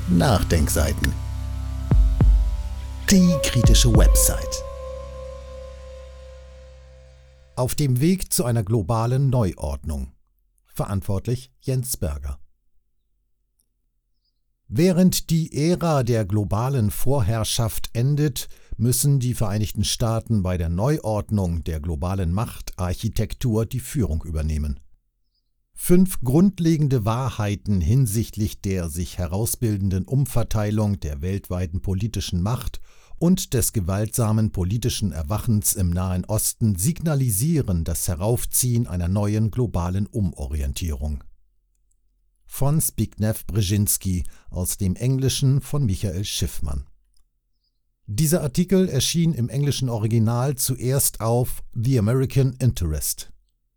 Nachdenkseiten. Die kritische Website. Auf dem Weg zu einer globalen Neuordnung. Verantwortlich Jens Berger. Während die Ära der globalen Vorherrschaft endet, müssen die Vereinigten Staaten bei der Neuordnung der globalen Machtarchitektur die Führung übernehmen. 5 grundlegende Wahrheiten hinsichtlich der sich herausbildenden Umverteilung der weltweiten politischen Macht und des gewaltsamen politischen Erwachens im Nahen Osten signalisieren das Heraufziehen einer neuen globalen Umorientierung. Von Zbigniew Brzezinski, aus dem Englischen von Michael Schiffmann. Dieser Artikel erschien im englischen Original zuerst auf The American Interest.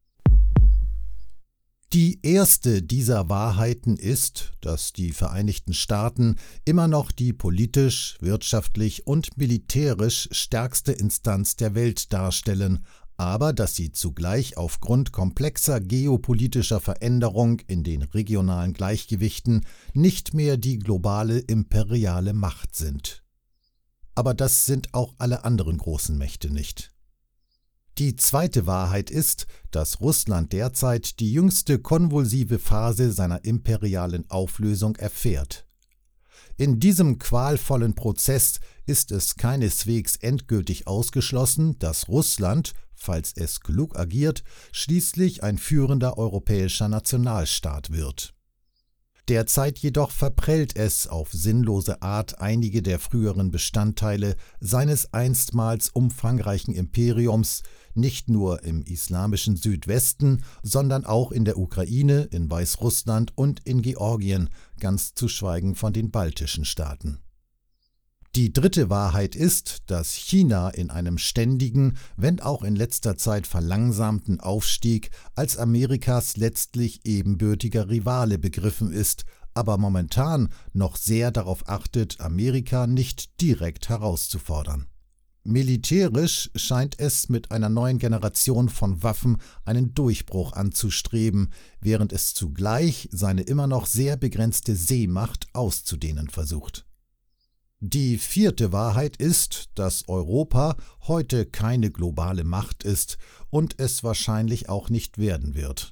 Die erste dieser Wahrheiten ist, dass die Vereinigten Staaten immer noch die politisch, wirtschaftlich und militärisch stärkste Instanz der Welt darstellen, aber dass sie zugleich aufgrund komplexer geopolitischer Veränderung in den regionalen Gleichgewichten nicht mehr die globale imperiale Macht sind. Aber das sind auch alle anderen großen Mächte nicht. Die zweite Wahrheit ist, dass Russland derzeit die jüngste konvulsive Phase seiner imperialen Auflösung erfährt. In diesem qualvollen Prozess ist es keineswegs endgültig ausgeschlossen, dass Russland, falls es klug agiert, schließlich ein führender europäischer Nationalstaat wird. Derzeit jedoch verprellt es auf sinnlose Art einige der früheren Bestandteile seines einstmals umfangreichen Imperiums, nicht nur im islamischen Südwesten, sondern auch in der Ukraine, in Weißrussland und in Georgien, ganz zu schweigen von den baltischen Staaten. Die dritte Wahrheit ist, dass China in einem ständigen, wenn auch in letzter Zeit verlangsamten Aufstieg als Amerikas letztlich ebenbürtiger Rivale begriffen ist, aber momentan noch sehr darauf achtet, Amerika nicht direkt herauszufordern. Militärisch scheint es mit einer neuen Generation von Waffen einen Durchbruch anzustreben, während es zugleich seine immer noch sehr begrenzte Seemacht auszudehnen versucht. Die vierte Wahrheit ist, dass Europa heute keine globale Macht ist und es wahrscheinlich auch nicht werden wird.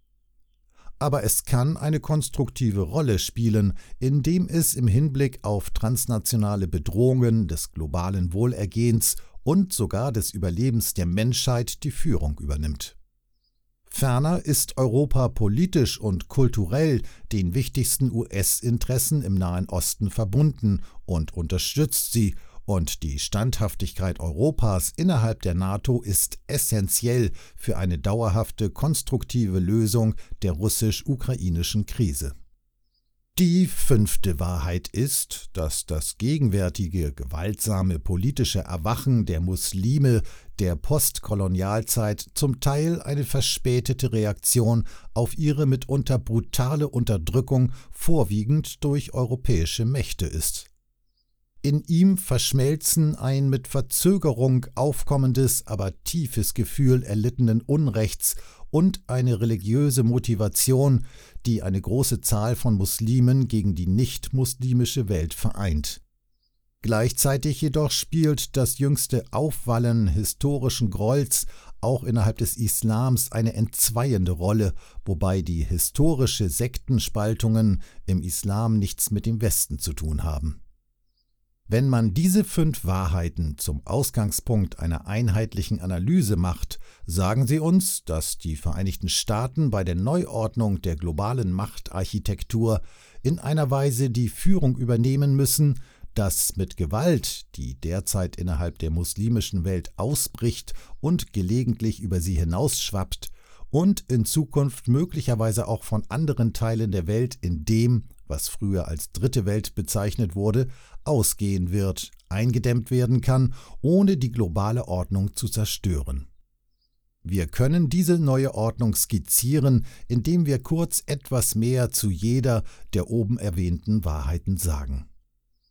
Aber es kann eine konstruktive Rolle spielen, indem es im Hinblick auf transnationale Bedrohungen des globalen Wohlergehens und sogar des Überlebens der Menschheit die Führung übernimmt. Ferner ist Europa politisch und kulturell den wichtigsten US-Interessen im Nahen Osten verbunden und unterstützt sie, und die Standhaftigkeit Europas innerhalb der NATO ist essentiell für eine dauerhafte, konstruktive Lösung der russisch-ukrainischen Krise. Die fünfte Wahrheit ist, dass das gegenwärtige gewaltsame politische Erwachen der Muslime der Postkolonialzeit zum Teil eine verspätete Reaktion auf ihre mitunter brutale Unterdrückung vorwiegend durch europäische Mächte ist. In ihm verschmelzen ein mit Verzögerung aufkommendes, aber tiefes Gefühl erlittenen Unrechts und eine religiöse Motivation, die eine große Zahl von Muslimen gegen die nicht-muslimische Welt vereint. Gleichzeitig jedoch spielt das jüngste Aufwallen historischen Grolls auch innerhalb des Islams eine entzweiende Rolle, wobei die historische Sektenspaltungen im Islam nichts mit dem Westen zu tun haben. Wenn man diese 5 Wahrheiten zum Ausgangspunkt einer einheitlichen Analyse macht, sagen sie uns, dass die Vereinigten Staaten bei der Neuordnung der globalen Machtarchitektur in einer Weise die Führung übernehmen müssen, dass mit Gewalt, die derzeit innerhalb der muslimischen Welt ausbricht und gelegentlich über sie hinausschwappt, und in Zukunft möglicherweise auch von anderen Teilen der Welt in dem, was früher als Dritte Welt bezeichnet wurde, ausgehen wird, eingedämmt werden kann, ohne die globale Ordnung zu zerstören. Wir können diese neue Ordnung skizzieren, indem wir kurz etwas mehr zu jeder der oben erwähnten Wahrheiten sagen.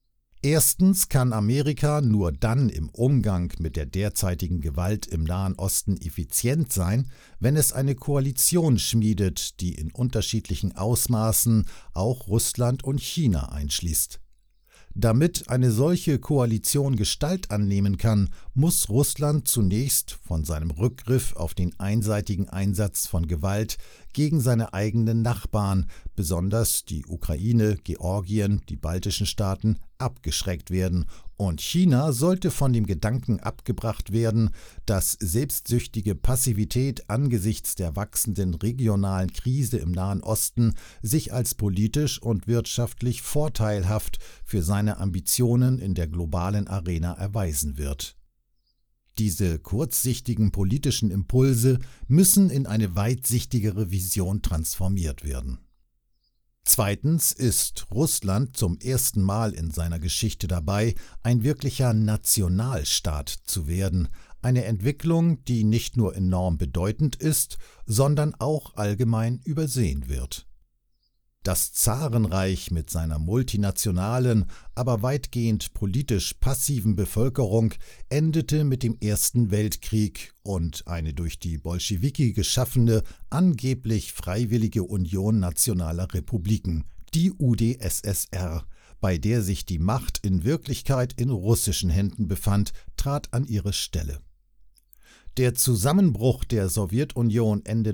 Erstens kann Amerika nur dann im Umgang mit der derzeitigen Gewalt im Nahen Osten effizient sein, wenn es eine Koalition schmiedet, die in unterschiedlichen Ausmaßen auch Russland und China einschließt. Damit eine solche Koalition Gestalt annehmen kann, muss Russland zunächst von seinem Rückgriff auf den einseitigen Einsatz von Gewalt gegen seine eigenen Nachbarn, besonders die Ukraine, Georgien, die baltischen Staaten, abgeschreckt werden, und China sollte von dem Gedanken abgebracht werden, dass selbstsüchtige Passivität angesichts der wachsenden regionalen Krise im Nahen Osten sich als politisch und wirtschaftlich vorteilhaft für seine Ambitionen in der globalen Arena erweisen wird. Diese kurzsichtigen politischen Impulse müssen in eine weitsichtigere Vision transformiert werden. Zweitens ist Russland zum ersten Mal in seiner Geschichte dabei, ein wirklicher Nationalstaat zu werden, eine Entwicklung, die nicht nur enorm bedeutend ist, sondern auch allgemein übersehen wird. Das Zarenreich mit seiner multinationalen, aber weitgehend politisch passiven Bevölkerung endete mit dem Ersten Weltkrieg, und eine durch die Bolschewiki geschaffene, angeblich freiwillige Union nationaler Republiken, die UdSSR, bei der sich die Macht in Wirklichkeit in russischen Händen befand, trat an ihre Stelle. Der Zusammenbruch der Sowjetunion Ende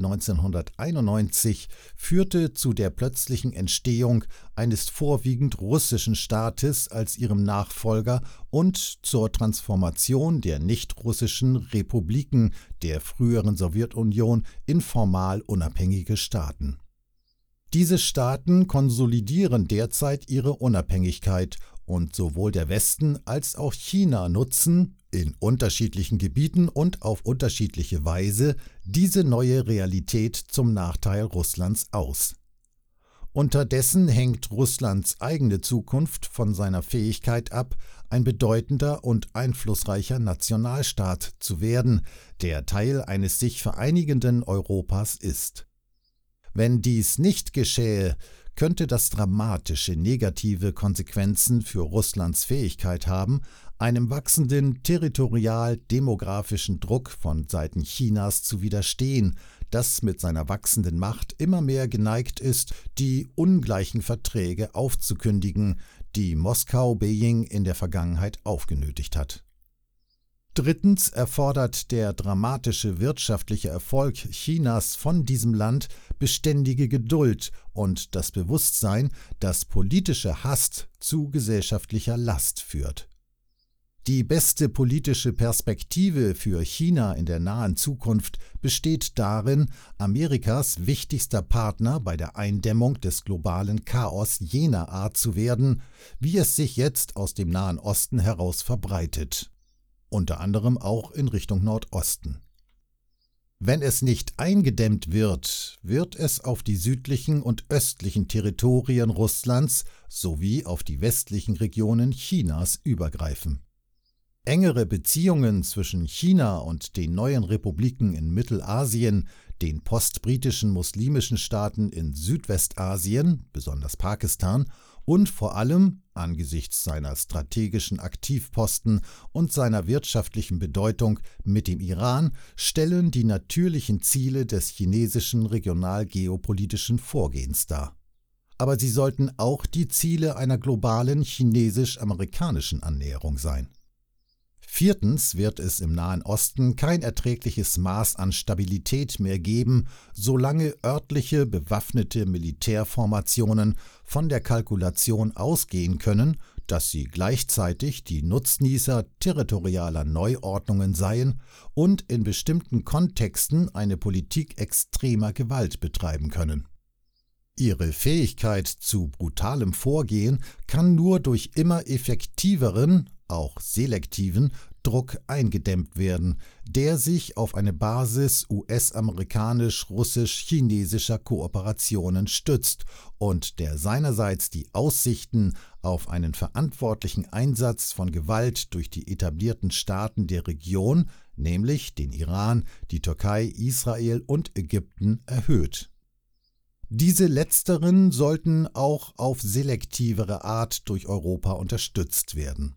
1991 führte zu der plötzlichen Entstehung eines vorwiegend russischen Staates als ihrem Nachfolger und zur Transformation der nichtrussischen Republiken der früheren Sowjetunion in formal unabhängige Staaten. Diese Staaten konsolidieren derzeit ihre Unabhängigkeit, und sowohl der Westen als auch China nutzen, in unterschiedlichen Gebieten und auf unterschiedliche Weise, diese neue Realität zum Nachteil Russlands aus. Unterdessen hängt Russlands eigene Zukunft von seiner Fähigkeit ab, ein bedeutender und einflussreicher Nationalstaat zu werden, der Teil eines sich vereinigenden Europas ist. Wenn dies nicht geschähe, könnte das dramatische negative Konsequenzen für Russlands Fähigkeit haben, einem wachsenden territorial-demografischen Druck von Seiten Chinas zu widerstehen, das mit seiner wachsenden Macht immer mehr geneigt ist, die ungleichen Verträge aufzukündigen, die Moskau-Beijing in der Vergangenheit aufgenötigt hat. Drittens erfordert der dramatische wirtschaftliche Erfolg Chinas von diesem Land beständige Geduld und das Bewusstsein, dass politische Hast zu gesellschaftlicher Last führt. Die beste politische Perspektive für China in der nahen Zukunft besteht darin, Amerikas wichtigster Partner bei der Eindämmung des globalen Chaos jener Art zu werden, wie es sich jetzt aus dem Nahen Osten heraus verbreitet. Unter anderem auch in Richtung Nordosten. Wenn es nicht eingedämmt wird, wird es auf die südlichen und östlichen Territorien Russlands sowie auf die westlichen Regionen Chinas übergreifen. Engere Beziehungen zwischen China und den neuen Republiken in Mittelasien, den postbritischen muslimischen Staaten in Südwestasien, besonders Pakistan, und vor allem angesichts seiner strategischen Aktivposten und seiner wirtschaftlichen Bedeutung mit dem Iran stellen die natürlichen Ziele des chinesischen regionalgeopolitischen Vorgehens dar. Aber sie sollten auch die Ziele einer globalen chinesisch-amerikanischen Annäherung sein. Viertens wird es im Nahen Osten kein erträgliches Maß an Stabilität mehr geben, solange örtliche bewaffnete Militärformationen von der Kalkulation ausgehen können, dass sie gleichzeitig die Nutznießer territorialer Neuordnungen seien und in bestimmten Kontexten eine Politik extremer Gewalt betreiben können. Ihre Fähigkeit zu brutalem Vorgehen kann nur durch immer effektiveren, auch selektiven Druck eingedämmt werden, der sich auf eine Basis US-amerikanisch-russisch-chinesischer Kooperationen stützt und der seinerseits die Aussichten auf einen verantwortlichen Einsatz von Gewalt durch die etablierten Staaten der Region, nämlich den Iran, die Türkei, Israel und Ägypten, erhöht. Diese letzteren sollten auch auf selektivere Art durch Europa unterstützt werden.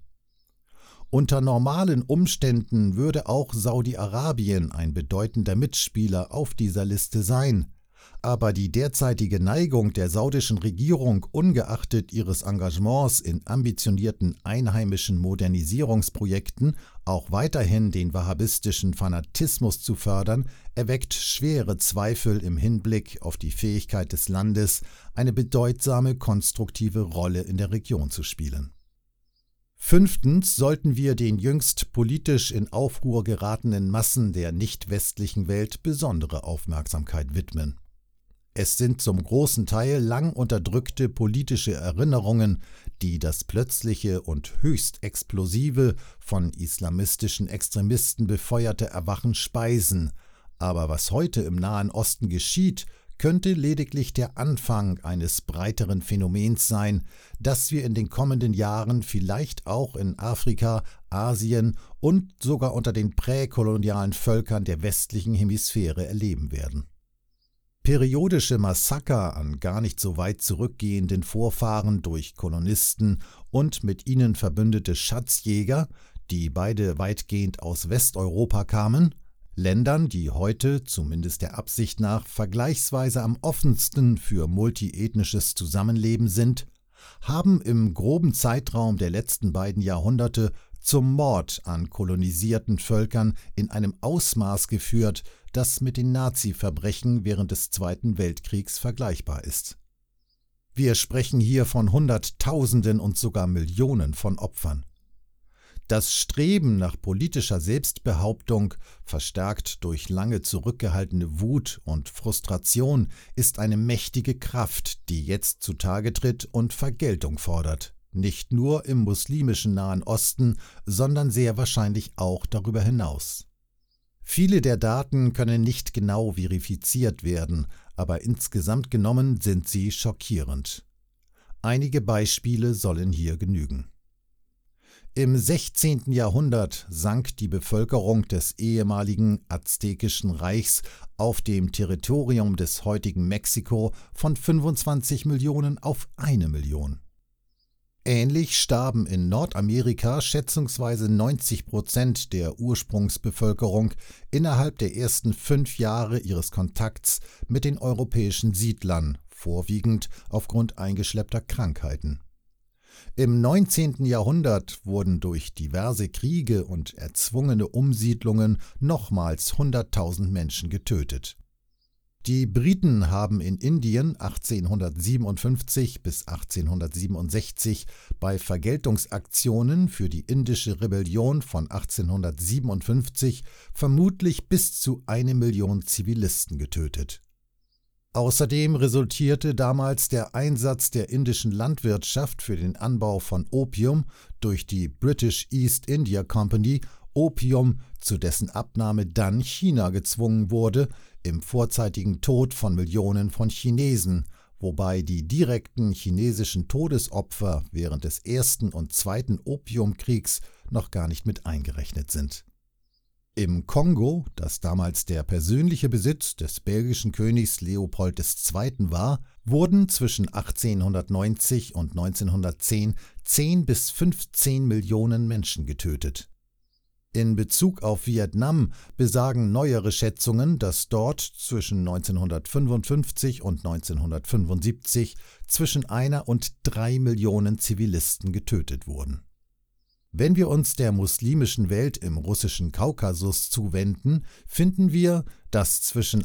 Unter normalen Umständen würde auch Saudi-Arabien ein bedeutender Mitspieler auf dieser Liste sein, aber die derzeitige Neigung der saudischen Regierung, ungeachtet ihres Engagements in ambitionierten einheimischen Modernisierungsprojekten, auch weiterhin den wahhabistischen Fanatismus zu fördern, erweckt schwere Zweifel im Hinblick auf die Fähigkeit des Landes, eine bedeutsame konstruktive Rolle in der Region zu spielen. Fünftens sollten wir den jüngst politisch in Aufruhr geratenen Massen der nicht-westlichen Welt besondere Aufmerksamkeit widmen. Es sind zum großen Teil lang unterdrückte politische Erinnerungen, die das plötzliche und höchst explosive, von islamistischen Extremisten befeuerte Erwachen speisen. Aber was heute im Nahen Osten geschieht, könnte lediglich der Anfang eines breiteren Phänomens sein, das wir in den kommenden Jahren vielleicht auch in Afrika, Asien und sogar unter den präkolonialen Völkern der westlichen Hemisphäre erleben werden. Periodische Massaker an gar nicht so weit zurückgehenden Vorfahren durch Kolonisten und mit ihnen verbündete Schatzjäger, die beide weitgehend aus Westeuropa kamen, Ländern, die heute, zumindest der Absicht nach, vergleichsweise am offensten für multiethnisches Zusammenleben sind, haben im groben Zeitraum der letzten beiden Jahrhunderte zum Mord an kolonisierten Völkern in einem Ausmaß geführt, das mit den Nazi-Verbrechen während des Zweiten Weltkriegs vergleichbar ist. Wir sprechen hier von Hunderttausenden und sogar Millionen von Opfern. Das Streben nach politischer Selbstbehauptung, verstärkt durch lange zurückgehaltene Wut und Frustration, ist eine mächtige Kraft, die jetzt zutage tritt und Vergeltung fordert, nicht nur im muslimischen Nahen Osten, sondern sehr wahrscheinlich auch darüber hinaus. Viele der Daten können nicht genau verifiziert werden, aber insgesamt genommen sind sie schockierend. Einige Beispiele sollen hier genügen. Im 16. Jahrhundert sank die Bevölkerung des ehemaligen Aztekischen Reichs auf dem Territorium des heutigen Mexiko von 25 Millionen auf 1 Million. Ähnlich starben in Nordamerika schätzungsweise 90% der Ursprungsbevölkerung innerhalb der ersten 5 Jahre ihres Kontakts mit den europäischen Siedlern, vorwiegend aufgrund eingeschleppter Krankheiten. Im 19. Jahrhundert wurden durch diverse Kriege und erzwungene Umsiedlungen nochmals 100.000 Menschen getötet. Die Briten haben in Indien 1857 bis 1867 bei Vergeltungsaktionen für die indische Rebellion von 1857 vermutlich bis zu 1 Million Zivilisten getötet. Außerdem resultierte damals der Einsatz der indischen Landwirtschaft für den Anbau von Opium durch die British East India Company Opium, zu dessen Abnahme dann China gezwungen wurde, im vorzeitigen Tod von Millionen von Chinesen, wobei die direkten chinesischen Todesopfer während des Ersten und Zweiten Opiumkriegs noch gar nicht mit eingerechnet sind. Im Kongo, das damals der persönliche Besitz des belgischen Königs Leopold II. War, wurden zwischen 1890 und 1910 10 bis 15 Millionen Menschen getötet. In Bezug auf Vietnam besagen neuere Schätzungen, dass dort zwischen 1955 und 1975 zwischen 1 und 3 Millionen Zivilisten getötet wurden. Wenn wir uns der muslimischen Welt im russischen Kaukasus zuwenden, finden wir, dass zwischen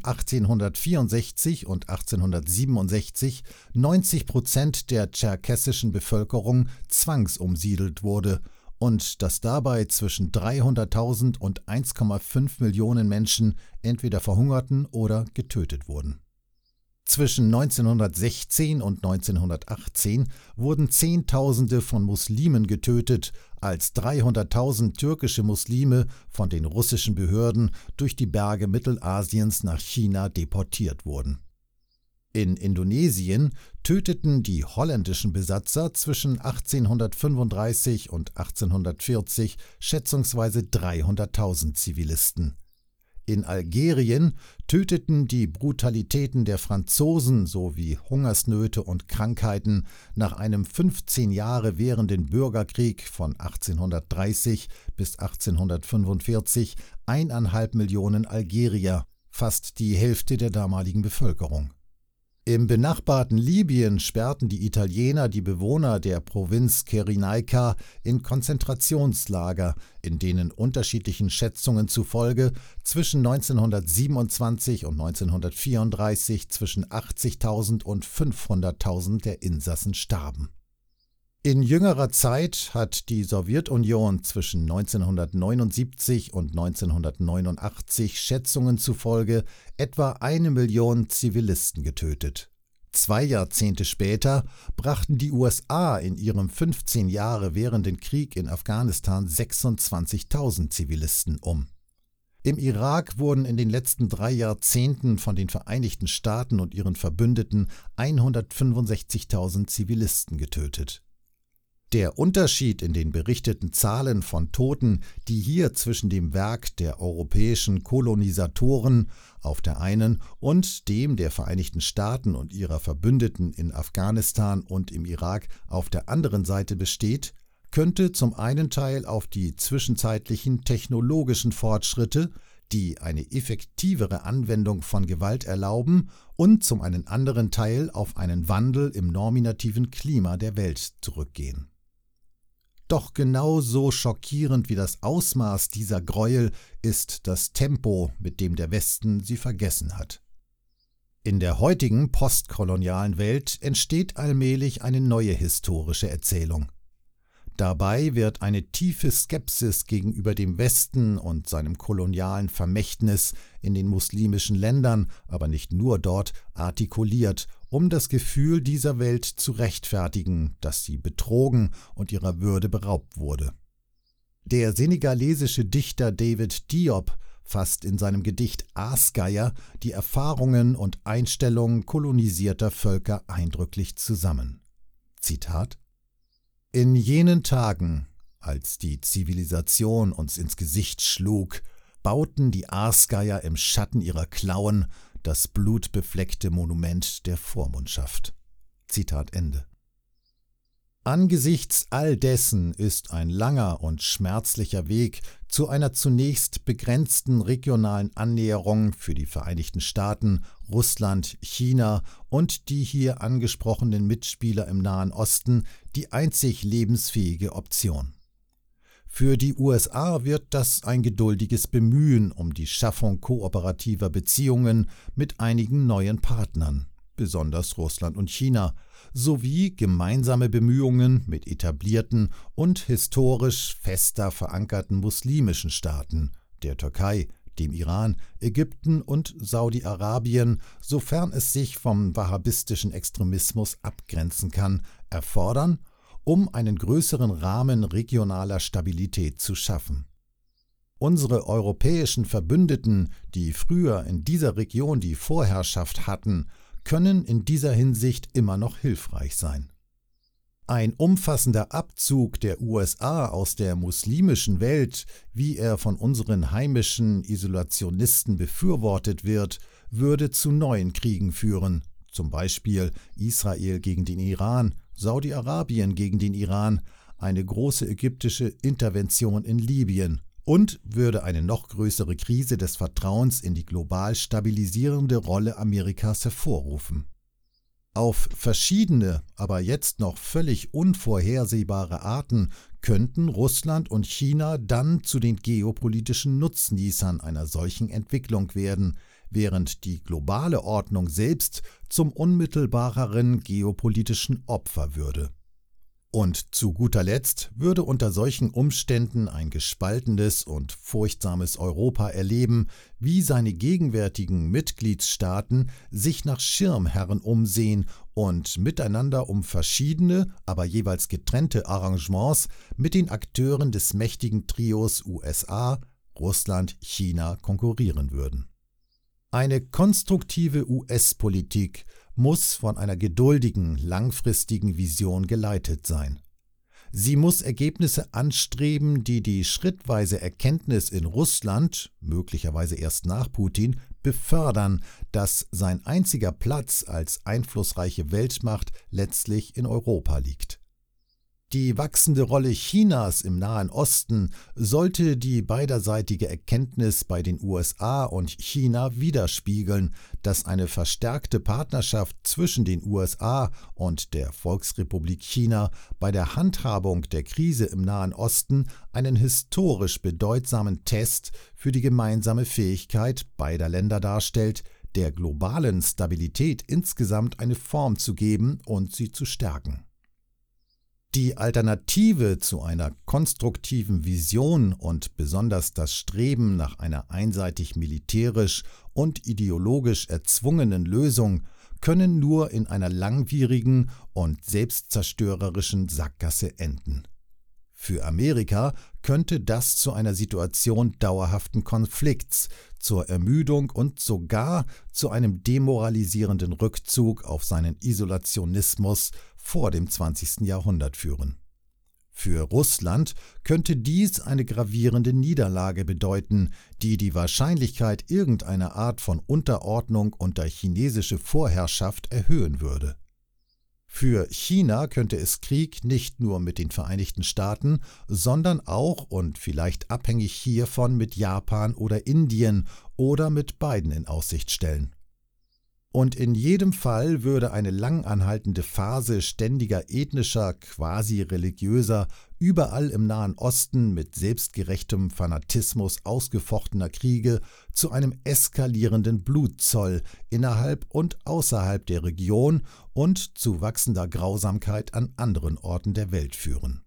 1864 und 1867 90% der tscherkessischen Bevölkerung zwangsumsiedelt wurde und dass dabei zwischen 300.000 und 1,5 Millionen Menschen entweder verhungerten oder getötet wurden. Zwischen 1916 und 1918 wurden Zehntausende von Muslimen getötet, als 300.000 türkische Muslime von den russischen Behörden durch die Berge Mittelasiens nach China deportiert wurden. In Indonesien töteten die holländischen Besatzer zwischen 1835 und 1840 schätzungsweise 300.000 Zivilisten. In Algerien töteten die Brutalitäten der Franzosen sowie Hungersnöte und Krankheiten nach einem 15 Jahre währenden Bürgerkrieg von 1830 bis 1845 1,5 Millionen Algerier, fast die Hälfte der damaligen Bevölkerung. Im benachbarten Libyen sperrten die Italiener die Bewohner der Provinz Cyrenaica in Konzentrationslager, in denen unterschiedlichen Schätzungen zufolge zwischen 1927 und 1934 zwischen 80.000 und 500.000 der Insassen starben. In jüngerer Zeit hat die Sowjetunion zwischen 1979 und 1989 Schätzungen zufolge etwa 1 Million Zivilisten getötet. 2 Jahrzehnte später brachten die USA in ihrem 15 Jahre währenden Krieg in Afghanistan 26.000 Zivilisten um. Im Irak wurden in den letzten 3 Jahrzehnten von den Vereinigten Staaten und ihren Verbündeten 165.000 Zivilisten getötet. Der Unterschied in den berichteten Zahlen von Toten, die hier zwischen dem Werk der europäischen Kolonisatoren auf der einen und dem der Vereinigten Staaten und ihrer Verbündeten in Afghanistan und im Irak auf der anderen Seite besteht, könnte zum einen Teil auf die zwischenzeitlichen technologischen Fortschritte, die eine effektivere Anwendung von Gewalt erlauben, und zum einen anderen Teil auf einen Wandel im norminativen Klima der Welt zurückgehen. Doch genauso schockierend wie das Ausmaß dieser Gräuel ist das Tempo, mit dem der Westen sie vergessen hat. In der heutigen postkolonialen Welt entsteht allmählich eine neue historische Erzählung. Dabei wird eine tiefe Skepsis gegenüber dem Westen und seinem kolonialen Vermächtnis in den muslimischen Ländern, aber nicht nur dort, artikuliert, um das Gefühl dieser Welt zu rechtfertigen, dass sie betrogen und ihrer Würde beraubt wurde. Der senegalesische Dichter David Diop fasst in seinem Gedicht Aasgeier die Erfahrungen und Einstellungen kolonisierter Völker eindrücklich zusammen. Zitat: In jenen Tagen, als die Zivilisation uns ins Gesicht schlug, bauten die Aasgeier im Schatten ihrer Klauen das blutbefleckte Monument der Vormundschaft. Zitat Ende. Angesichts all dessen ist ein langer und schmerzlicher Weg zu einer zunächst begrenzten regionalen Annäherung für die Vereinigten Staaten, Russland, China und die hier angesprochenen Mitspieler im Nahen Osten die einzig lebensfähige Option. Für die USA wird das ein geduldiges Bemühen um die Schaffung kooperativer Beziehungen mit einigen neuen Partnern, besonders Russland und China, sowie gemeinsame Bemühungen mit etablierten und historisch fester verankerten muslimischen Staaten, der Türkei, dem Iran, Ägypten und Saudi-Arabien, sofern es sich vom wahhabistischen Extremismus abgrenzen kann, erfordern, um einen größeren Rahmen regionaler Stabilität zu schaffen. Unsere europäischen Verbündeten, die früher in dieser Region die Vorherrschaft hatten, können in dieser Hinsicht immer noch hilfreich sein. Ein umfassender Abzug der USA aus der muslimischen Welt, wie er von unseren heimischen Isolationisten befürwortet wird, würde zu neuen Kriegen führen, zum Beispiel Israel gegen den Iran, Saudi-Arabien gegen den Iran, eine große ägyptische Intervention in Libyen und würde eine noch größere Krise des Vertrauens in die global stabilisierende Rolle Amerikas hervorrufen. Auf verschiedene, aber jetzt noch völlig unvorhersehbare Arten könnten Russland und China dann zu den geopolitischen Nutznießern einer solchen Entwicklung werden, während die globale Ordnung selbst zum unmittelbareren geopolitischen Opfer würde. Und zu guter Letzt würde unter solchen Umständen ein gespaltenes und furchtsames Europa erleben, wie seine gegenwärtigen Mitgliedstaaten sich nach Schirmherren umsehen und miteinander um verschiedene, aber jeweils getrennte Arrangements mit den Akteuren des mächtigen Trios USA, Russland, China konkurrieren würden. Eine konstruktive US-Politik muss von einer geduldigen, langfristigen Vision geleitet sein. Sie muss Ergebnisse anstreben, die die schrittweise Erkenntnis in Russland, möglicherweise erst nach Putin, befördern, dass sein einziger Platz als einflussreiche Weltmacht letztlich in Europa liegt. Die wachsende Rolle Chinas im Nahen Osten sollte die beiderseitige Erkenntnis bei den USA und China widerspiegeln, dass eine verstärkte Partnerschaft zwischen den USA und der Volksrepublik China bei der Handhabung der Krise im Nahen Osten einen historisch bedeutsamen Test für die gemeinsame Fähigkeit beider Länder darstellt, der globalen Stabilität insgesamt eine Form zu geben und sie zu stärken. Die Alternative zu einer konstruktiven Vision und besonders das Streben nach einer einseitig militärisch und ideologisch erzwungenen Lösung können nur in einer langwierigen und selbstzerstörerischen Sackgasse enden. Für Amerika könnte das zu einer Situation dauerhaften Konflikts, zur Ermüdung und sogar zu einem demoralisierenden Rückzug auf seinen Isolationismus vor dem 20. Jahrhundert führen. Für Russland könnte dies eine gravierende Niederlage bedeuten, die die Wahrscheinlichkeit irgendeiner Art von Unterordnung unter chinesische Vorherrschaft erhöhen würde. Für China könnte es Krieg nicht nur mit den Vereinigten Staaten, sondern auch und vielleicht abhängig hiervon mit Japan oder Indien oder mit beiden in Aussicht stellen. Und in jedem Fall würde eine lang anhaltende Phase ständiger ethnischer, quasi religiöser, überall im Nahen Osten mit selbstgerechtem Fanatismus ausgefochtener Kriege zu einem eskalierenden Blutzoll innerhalb und außerhalb der Region und zu wachsender Grausamkeit an anderen Orten der Welt führen.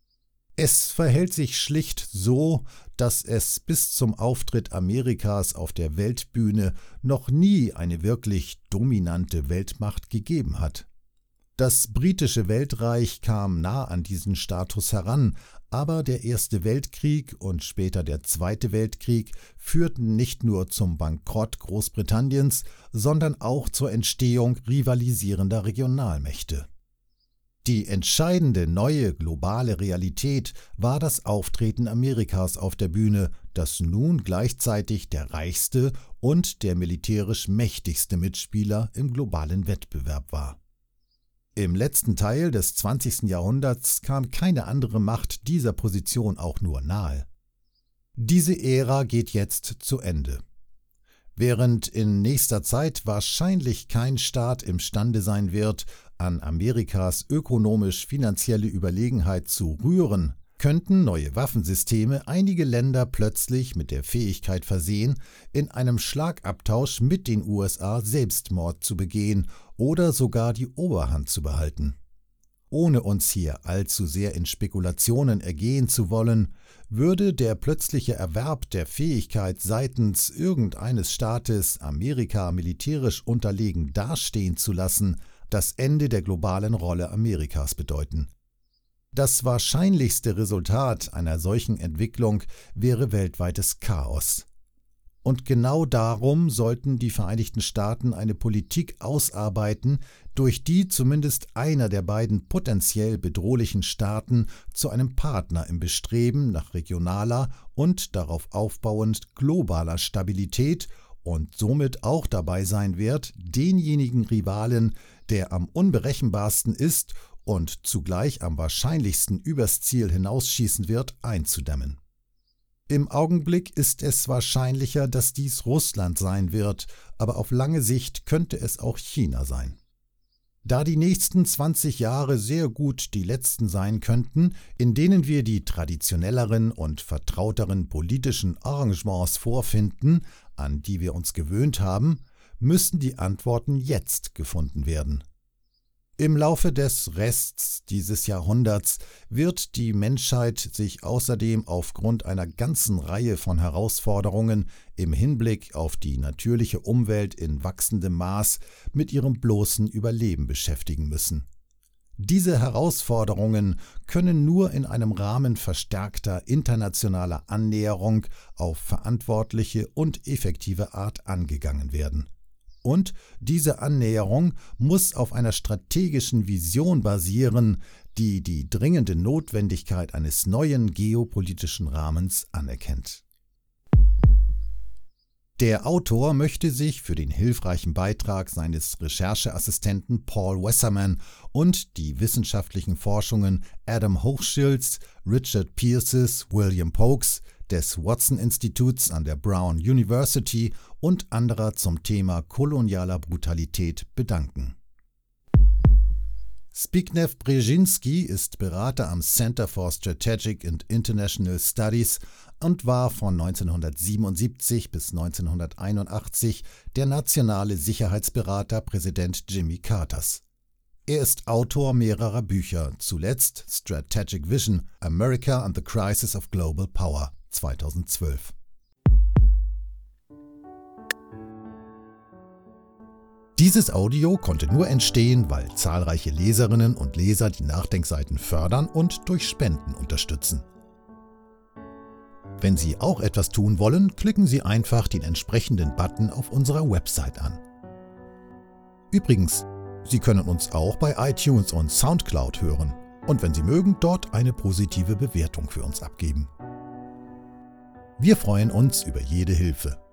Es verhält sich schlicht so, dass es bis zum Auftritt Amerikas auf der Weltbühne noch nie eine wirklich dominante Weltmacht gegeben hat. Das britische Weltreich kam nah an diesen Status heran, aber der Erste Weltkrieg und später der Zweite Weltkrieg führten nicht nur zum Bankrott Großbritanniens, sondern auch zur Entstehung rivalisierender Regionalmächte. Die entscheidende neue globale Realität war das Auftreten Amerikas auf der Bühne, das nun gleichzeitig der reichste und der militärisch mächtigste Mitspieler im globalen Wettbewerb war. Im letzten Teil des 20. Jahrhunderts kam keine andere Macht dieser Position auch nur nahe. Diese Ära geht jetzt zu Ende. Während in nächster Zeit wahrscheinlich kein Staat imstande sein wird, an Amerikas ökonomisch-finanzielle Überlegenheit zu rühren, könnten neue Waffensysteme einige Länder plötzlich mit der Fähigkeit versehen, in einem Schlagabtausch mit den USA Selbstmord zu begehen oder sogar die Oberhand zu behalten. Ohne uns hier allzu sehr in Spekulationen ergehen zu wollen, würde der plötzliche Erwerb der Fähigkeit seitens irgendeines Staates, Amerika militärisch unterlegen dastehen zu lassen, das Ende der globalen Rolle Amerikas bedeuten. Das wahrscheinlichste Resultat einer solchen Entwicklung wäre weltweites Chaos. Und genau darum sollten die Vereinigten Staaten eine Politik ausarbeiten, durch die zumindest einer der beiden potenziell bedrohlichen Staaten zu einem Partner im Bestreben nach regionaler und darauf aufbauend globaler Stabilität und somit auch dabei sein wird, denjenigen Rivalen, der am unberechenbarsten ist und zugleich am wahrscheinlichsten übers Ziel hinausschießen wird, einzudämmen. Im Augenblick ist es wahrscheinlicher, dass dies Russland sein wird, aber auf lange Sicht könnte es auch China sein. Da die nächsten 20 Jahre sehr gut die letzten sein könnten, in denen wir die traditionelleren und vertrauteren politischen Arrangements vorfinden, an die wir uns gewöhnt haben, müssen die Antworten jetzt gefunden werden. Im Laufe des Rests dieses Jahrhunderts wird die Menschheit sich außerdem aufgrund einer ganzen Reihe von Herausforderungen im Hinblick auf die natürliche Umwelt in wachsendem Maß mit ihrem bloßen Überleben beschäftigen müssen. Diese Herausforderungen können nur in einem Rahmen verstärkter internationaler Annäherung auf verantwortliche und effektive Art angegangen werden. Und diese Annäherung muss auf einer strategischen Vision basieren, die die dringende Notwendigkeit eines neuen geopolitischen Rahmens anerkennt. Der Autor möchte sich für den hilfreichen Beitrag seines Rechercheassistenten Paul Wasserman und die wissenschaftlichen Forschungen Adam Hochschilds, Richard Pierces, William Pokes, des Watson-Instituts an der Brown University und anderer zum Thema kolonialer Brutalität bedanken. Zbigniew Brzezinski ist Berater am Center for Strategic and International Studies und war von 1977 bis 1981 der nationale Sicherheitsberater Präsident Jimmy Carters. Er ist Autor mehrerer Bücher, zuletzt Strategic Vision: America and the Crisis of Global Power 2012. Dieses Audio konnte nur entstehen, weil zahlreiche Leserinnen und Leser die Nachdenkseiten fördern und durch Spenden unterstützen. Wenn Sie auch etwas tun wollen, klicken Sie einfach den entsprechenden Button auf unserer Website an. Übrigens, Sie können uns auch bei iTunes und SoundCloud hören und wenn Sie mögen, dort eine positive Bewertung für uns abgeben. Wir freuen uns über jede Hilfe.